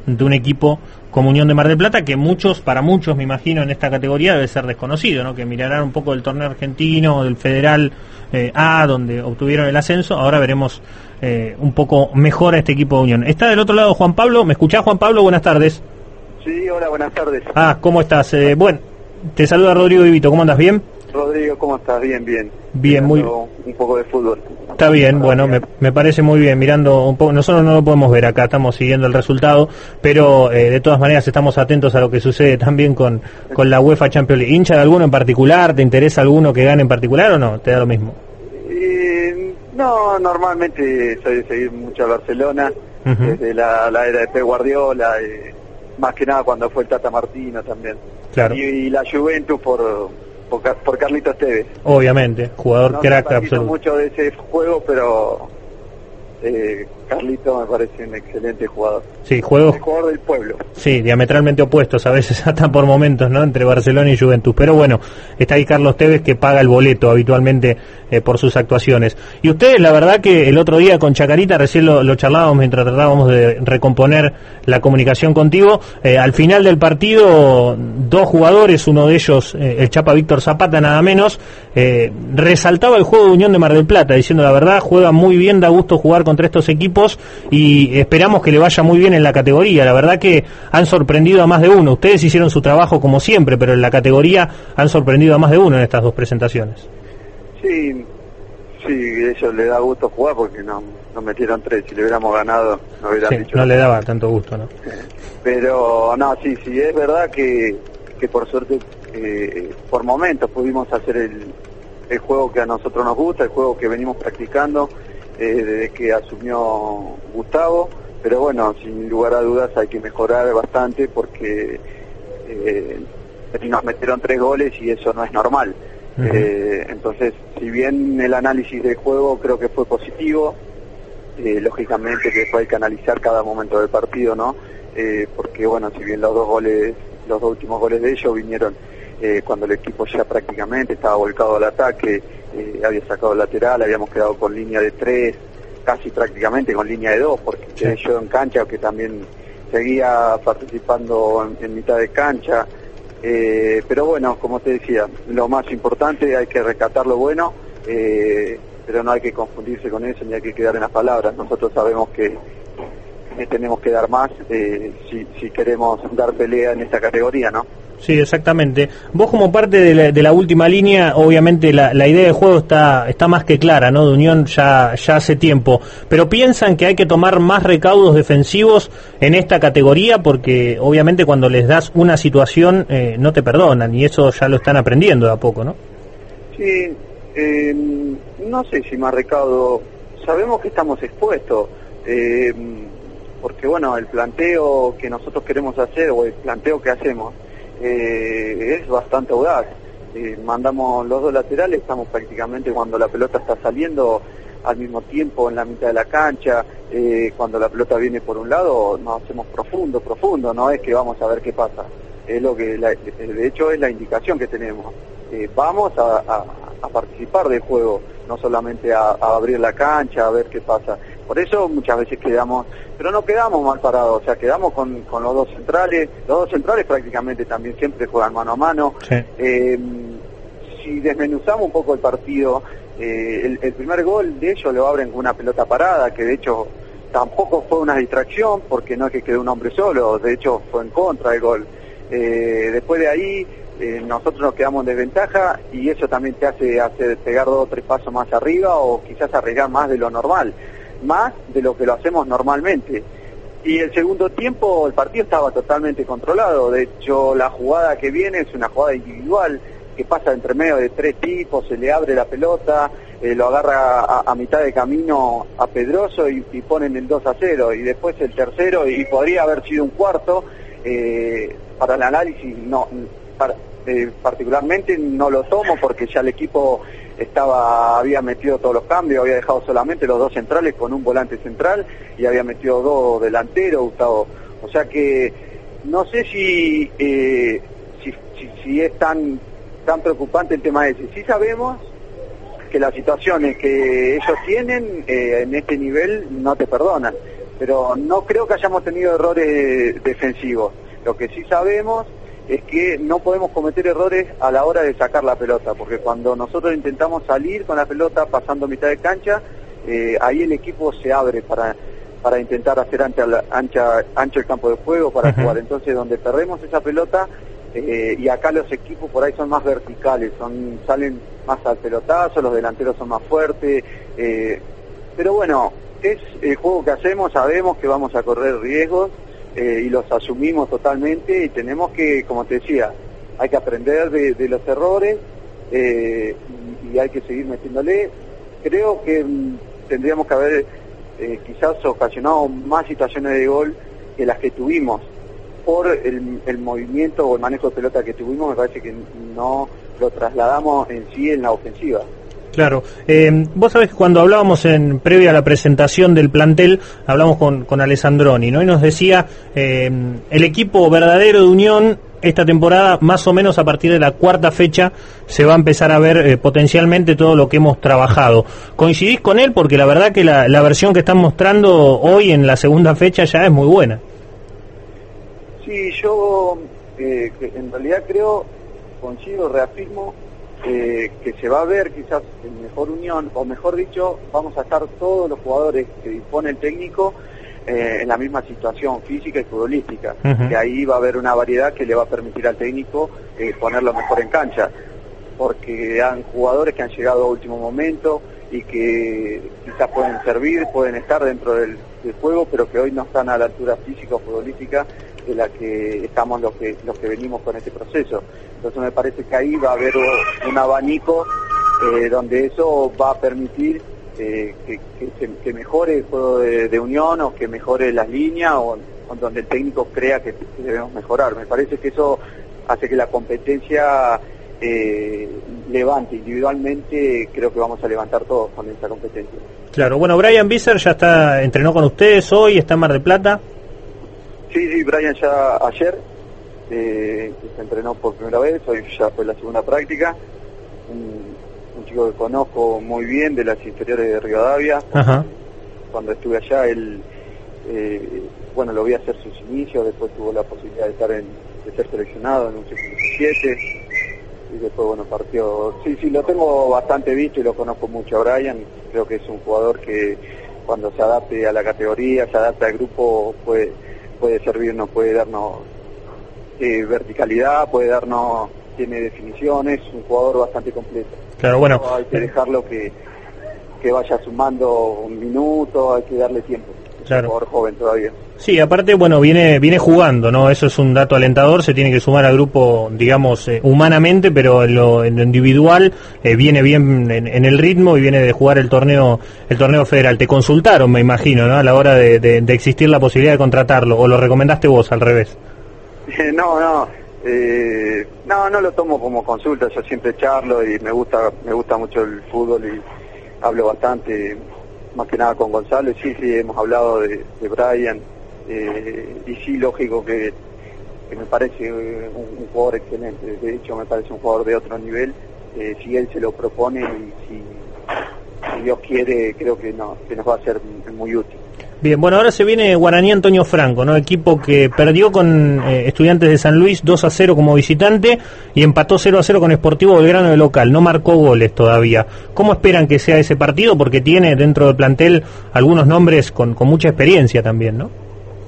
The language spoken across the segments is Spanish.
de un equipo como Unión de Mar del Plata, que para muchos me imagino en esta categoría debe ser desconocido, ¿no? Que mirarán un poco del torneo argentino, del Federal A, donde obtuvieron el ascenso. Ahora veremos un poco mejor a este equipo de Unión. Está del otro lado Juan Pablo. ¿Me escuchás, Juan Pablo? Buenas tardes. Sí, hola, buenas tardes. ¿Cómo estás? Bueno, te saluda Rodrigo Divito. ¿Cómo andas? ¿Bien? Rodrigo, ¿cómo estás? Bien. Bien, muy un poco de fútbol. Está bien, bueno, me parece muy bien. Mirando un poco, nosotros no lo podemos ver acá, estamos siguiendo el resultado, pero de todas maneras estamos atentos a lo que sucede también con la UEFA Champions League. ¿Hincha de alguno en particular? ¿Te interesa alguno que gane en particular o no? ¿Te da lo mismo? No, normalmente soy de seguir mucho a Barcelona, desde la era de Pep Guardiola, más que nada cuando fue el Tata Martino también. Claro. Y la Juventus por Carlitos Tevez. Obviamente, jugador no crack absoluto. absoluto. Mucho de ese juego, pero Carlito me parece un excelente jugador. Sí, juegos. El jugador del pueblo. Sí, diametralmente opuestos a veces, hasta por momentos, ¿no? Entre Barcelona y Juventus. Pero bueno, está ahí Carlos Tevez, que paga el boleto habitualmente por sus actuaciones. Y ustedes, la verdad que el otro día con Chacarita, recién lo charlábamos mientras tratábamos de recomponer la comunicación contigo, al final del partido, dos jugadores, uno de ellos, el Chapa Víctor Zapata, nada menos, resaltaba el juego de Unión de Mar del Plata, diciendo la verdad, juega muy bien, da gusto jugar contra estos equipos y esperamos que le vaya muy bien en la categoría. La verdad que han sorprendido a más de uno. Ustedes hicieron su trabajo como siempre, pero en la categoría han sorprendido a más de uno en estas dos presentaciones. Sí, a ellos les da gusto jugar porque nos metieron 3. Si le hubiéramos ganado, no hubieran dicho. No le daba tanto gusto, ¿no? Pero no, sí, es verdad que por suerte, por momentos pudimos hacer el juego que a nosotros nos gusta, el juego que venimos practicando desde que asumió Gustavo. Pero bueno, sin lugar a dudas hay que mejorar bastante porque nos metieron 3 goles y eso no es normal. Entonces, si bien el análisis del juego creo que fue positivo, lógicamente que después hay que analizar cada momento del partido, ¿no? Porque bueno, si bien los dos últimos goles de ellos vinieron cuando el equipo ya prácticamente estaba volcado al ataque, había sacado el lateral, habíamos quedado con línea de 3, casi prácticamente con línea de 2, porque quedé yo en cancha, que también seguía participando en mitad de cancha. Pero bueno, como te decía, lo más importante, hay que rescatar lo bueno, pero no hay que confundirse con eso ni hay que quedar en las palabras. Nosotros sabemos que tenemos que dar más si queremos dar pelea en esta categoría, ¿no? Sí, exactamente. Vos como parte de la última línea, obviamente la idea de juego está más que clara, ¿no? De Unión ya hace tiempo, pero piensan que hay que tomar más recaudos defensivos en esta categoría porque obviamente cuando les das una situación no te perdonan y eso ya lo están aprendiendo de a poco, ¿no? Sí, no sé si más recaudo, sabemos que estamos expuestos, porque bueno, el planteo que nosotros queremos hacer o el planteo que hacemos es bastante audaz. Mandamos los 2 laterales, estamos prácticamente cuando la pelota está saliendo al mismo tiempo en la mitad de la cancha, cuando la pelota viene por un lado nos hacemos profundo, no es que vamos a ver qué pasa, es lo que de hecho es la indicación que tenemos, vamos a participar del juego, no solamente a abrir la cancha, a ver qué pasa. Por eso muchas veces quedamos, pero no quedamos mal parados, o sea, quedamos con los dos centrales prácticamente también siempre juegan mano a mano. Sí. Si desmenuzamos un poco el partido, el primer gol de ellos lo abren con una pelota parada, que de hecho tampoco fue una distracción, porque no es que quedó un hombre solo, de hecho fue en contra del gol. Después de ahí, nosotros nos quedamos en desventaja y eso también te hace pegar 2 o 3 pasos más arriba o quizás arriesgar más de lo normal, más de lo que lo hacemos normalmente. Y el segundo tiempo el partido estaba totalmente controlado, de hecho la jugada que viene es una jugada individual que pasa entre medio de 3 tipos, se le abre la pelota, lo agarra a mitad de camino a Pedroso y ponen el 2-0 y después el tercero y podría haber sido un cuarto. Para el análisis particularmente no lo tomo porque ya el equipo había metido todos los cambios, había dejado solamente los 2 centrales con un volante central y había metido 2 delanteros, Gustavo. O sea que no sé si es tan preocupante el tema ese. Sí sabemos que las situaciones que ellos tienen en este nivel no te perdonan. pero no creo que hayamos tenido errores defensivos. Lo que sí sabemos es que no podemos cometer errores a la hora de sacar la pelota, porque cuando nosotros intentamos salir con la pelota pasando mitad de cancha, ahí el equipo se abre para intentar hacer ancho el campo de juego para jugar. Entonces, donde perdemos esa pelota, y acá los equipos por ahí son más verticales, salen más al pelotazo, los delanteros son más fuertes, pero bueno, es el juego que hacemos, sabemos que vamos a correr riesgos, y los asumimos totalmente, y tenemos que, como te decía, hay que aprender de los errores, y hay que seguir metiéndole. Creo que tendríamos que haber quizás ocasionado más situaciones de gol que las que tuvimos. Por el movimiento o el manejo de pelota que tuvimos, me parece que no lo trasladamos en sí en la ofensiva. Claro, vos sabés que cuando hablábamos previa a la presentación del plantel, hablamos con Alessandroni, ¿no? Y nos decía, el equipo verdadero de Unión esta temporada, más o menos a partir de la cuarta fecha, se va a empezar a ver potencialmente todo lo que hemos trabajado. ¿Coincidís con él? Porque la verdad que la versión que están mostrando hoy en la segunda fecha ya es muy buena. Sí, yo en realidad creo, coincido, reafirmo, que se va a ver quizás en mejor Unión, o mejor dicho, vamos a estar todos los jugadores que dispone el técnico en la misma situación física y futbolística, que ahí va a haber una variedad que le va a permitir al técnico ponerlo mejor en cancha, porque han jugadores que han llegado a último momento y que quizás pueden servir, pueden estar dentro del juego, pero que hoy no están a la altura física o futbolística de la que estamos los que venimos con este proceso. Entonces me parece que ahí va a haber un abanico donde eso va a permitir que mejore el juego de Unión, o que mejore las líneas, o donde el técnico crea que debemos mejorar. Me parece que eso hace que la competencia levante. Individualmente creo que vamos a levantar todos con esta competencia. Claro, bueno, Brian Visser ya entrenó con ustedes hoy, está en Mar del Plata. Sí, Brian ya ayer se entrenó por primera vez, hoy ya fue la segunda práctica. Un chico que conozco muy bien de las inferiores de Rivadavia. Cuando estuve allá, él, lo vi hacer sus inicios, después tuvo la posibilidad de ser seleccionado en un sub-17, y después, partió. Sí, lo tengo bastante visto y lo conozco mucho a Brian. Creo que es un jugador que cuando se adapte a la categoría, se adapte al grupo, puede servirnos, puede darnos verticalidad, tiene definiciones, un jugador bastante completo. Claro, bueno. Hay que dejarlo que vaya sumando un minuto, hay que darle tiempo. Claro. Es un jugador joven todavía. Sí, aparte, viene jugando, ¿no? Eso es un dato alentador, se tiene que sumar al grupo, digamos, humanamente, pero en lo individual viene bien en el ritmo y viene de jugar el torneo federal. Te consultaron, me imagino, ¿no? A la hora de existir la posibilidad de contratarlo, o lo recomendaste vos al revés. No lo tomo como consulta, yo siempre charlo y me gusta mucho el fútbol y hablo bastante, más que nada con Gonzalo, y sí, hemos hablado de Brian, y sí, lógico que me parece un jugador excelente, de hecho me parece un jugador de otro nivel, si él se lo propone y si Dios quiere, creo que nos va a ser muy útil. Bien, bueno, ahora se viene Guaraní Antonio Franco, ¿no? Equipo que perdió con Estudiantes de San Luis 2-0 como visitante y empató 0-0 con Sportivo Belgrano de local, no marcó goles todavía. ¿Cómo esperan que sea ese partido? Porque tiene dentro del plantel algunos nombres con mucha experiencia también, ¿no?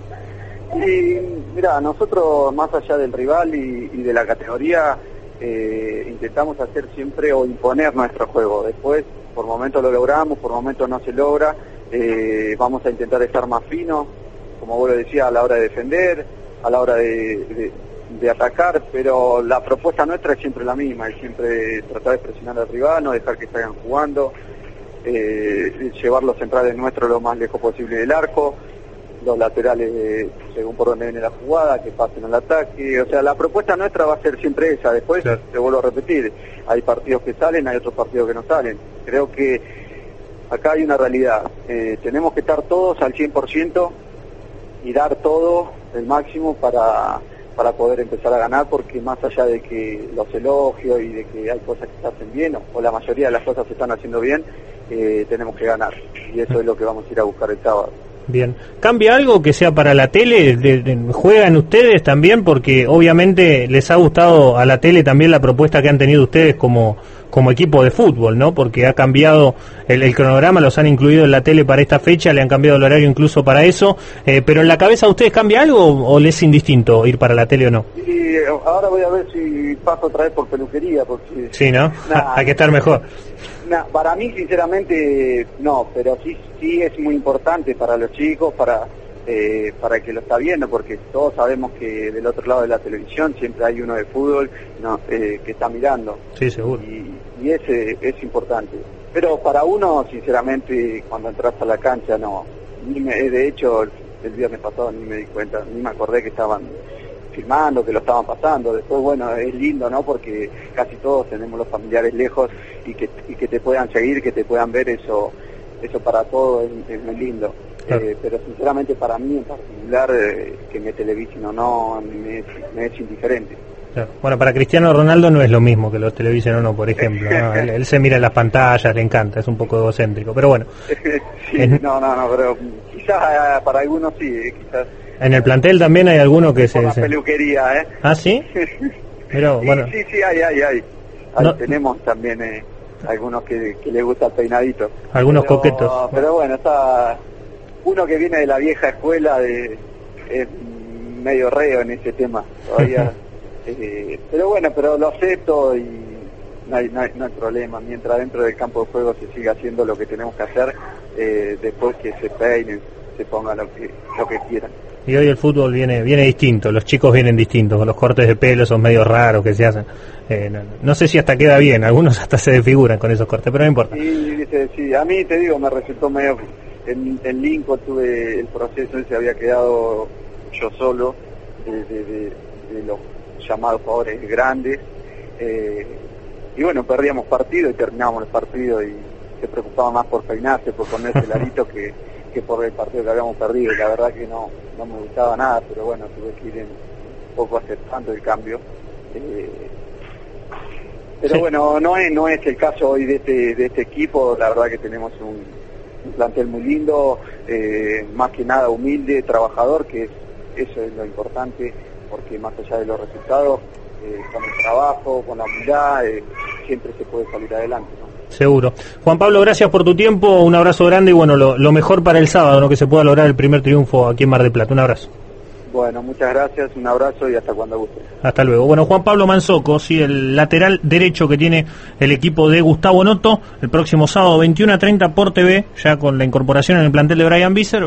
Sí, mira, nosotros más allá del rival y de la categoría, intentamos hacer siempre o imponer nuestro juego. Después, por momentos lo logramos, por momentos no se logra. Vamos a intentar estar más finos, como vos lo decías, a la hora de defender, a la hora de atacar, pero la propuesta nuestra es siempre la misma, es siempre tratar de presionar al rival, no dejar que salgan jugando, llevar los centrales nuestros lo más lejos posible del arco, los laterales según por donde viene la jugada, que pasen al ataque. O sea, la propuesta nuestra va a ser siempre esa. Después, claro, te vuelvo a repetir, hay partidos que salen, hay otros partidos que no salen. Creo que acá hay una realidad, tenemos que estar todos al 100% y dar todo el máximo para poder empezar a ganar, porque más allá de que los elogios y de que hay cosas que se hacen bien, o la mayoría de las cosas se están haciendo bien, tenemos que ganar, y eso es lo que vamos a ir a buscar el sábado. Bien. ¿Cambia algo que sea para la tele? ¿Juegan ustedes también? Porque obviamente les ha gustado a la tele también la propuesta que han tenido ustedes como equipo de fútbol, ¿no? Porque ha cambiado el cronograma, los han incluido en la tele para esta fecha, le han cambiado el horario incluso para eso, pero ¿en la cabeza de ustedes cambia algo o les es indistinto ir para la tele o no? Sí, ahora voy a ver si paso otra vez por peluquería, porque... Sí, ¿no? Hay que estar mejor. Para mí, sinceramente, no, pero sí es muy importante para los chicos, para el que lo está viendo, porque todos sabemos que del otro lado de la televisión siempre hay uno de fútbol que está mirando. Sí, seguro. Y ese es importante. Pero para uno, sinceramente, cuando entras a la cancha, no. De hecho, el viernes pasado ni me di cuenta, ni me acordé que estaban filmando, que lo estaban pasando. Después, bueno, es lindo, ¿no? Porque casi todos tenemos los familiares lejos y que te puedan seguir, que te puedan ver, eso para todos es muy lindo. Claro. Pero sinceramente para mí en particular, que me televisen o no, me es indiferente. Claro. Bueno, para Cristiano Ronaldo no es lo mismo que los televisen o no, por ejemplo, ¿no? Él se mira en las pantallas, le encanta, es un poco egocéntrico, pero bueno. Sí, no, pero quizás para algunos sí, quizás. En el plantel también hay algunos que por la peluquería, ¿eh? ¿Ah, sí? Pero, bueno. Sí, hay. No. Tenemos también algunos que les gusta el peinadito. Algunos coquetos. Pero bueno, está uno que viene de la vieja escuela, es medio reo en ese tema todavía. Pero bueno, pero lo acepto y no hay problema. Mientras dentro del campo de juego se siga haciendo lo que tenemos que hacer, después que se peinen, se pongan lo que quieran. Y hoy el fútbol viene distinto, los chicos vienen distintos, con los cortes de pelo esos medio raros que se hacen. No sé si hasta queda bien, algunos hasta se desfiguran con esos cortes, pero no importa. Sí, a mí te digo, me resultó medio... En Lincoln tuve el proceso, se había quedado yo solo de los llamados jugadores grandes, y bueno, perdíamos partido y terminábamos el partido y se preocupaba más por peinarse, por ponerse el arito que por el partido que habíamos perdido. Y la verdad que no me gustaba nada, pero bueno, tuve que ir un poco aceptando el cambio. Pero sí. Bueno, no es el caso hoy de este equipo. La verdad que tenemos un plantel muy lindo, más que nada humilde, trabajador, que eso es lo importante, porque más allá de los resultados, con el trabajo, con la humildad, siempre se puede salir adelante, ¿no? Seguro. Juan Pablo, gracias por tu tiempo, un abrazo grande y bueno, lo mejor para el sábado, ¿no? Que se pueda lograr el primer triunfo aquí en Mar del Plata. Un abrazo. Bueno, muchas gracias, un abrazo y hasta cuando guste. Hasta luego. Bueno, Juan Pablo Manzocco, sí, el lateral derecho que tiene el equipo de Gustavo Noto, el próximo sábado 21:30 por TV, ya con la incorporación en el plantel de Brian Visser.